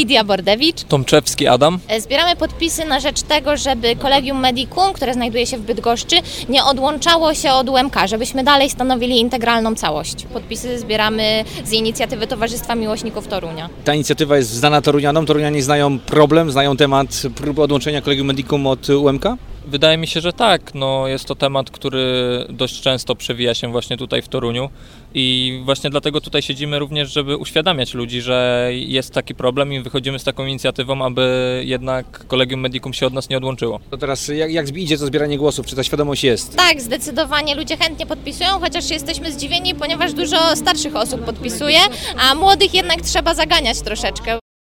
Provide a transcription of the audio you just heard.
Lidia Bordewicz. Tomczewski Adam. Zbieramy podpisy na rzecz tego, żeby Collegium Medicum, które znajduje się w Bydgoszczy, nie odłączało się od UMK, żebyśmy dalej stanowili integralną całość. Podpisy zbieramy z inicjatywy Towarzystwa Miłośników Torunia. Ta inicjatywa jest znana Torunianom. Torunianie znają problem, znają temat próby odłączenia Collegium Medicum od UMK? Wydaje mi się, że tak. No, jest to temat, który dość często przewija się właśnie tutaj w Toruniu i właśnie dlatego tutaj siedzimy również, żeby uświadamiać ludzi, że jest taki problem i wychodzimy z taką inicjatywą, aby jednak Collegium Medicum się od nas nie odłączyło. To teraz jak idzie to zbieranie głosów? Czy ta świadomość jest? Tak, zdecydowanie ludzie chętnie podpisują, chociaż jesteśmy zdziwieni, ponieważ dużo starszych osób podpisuje, a młodych jednak trzeba zaganiać troszeczkę.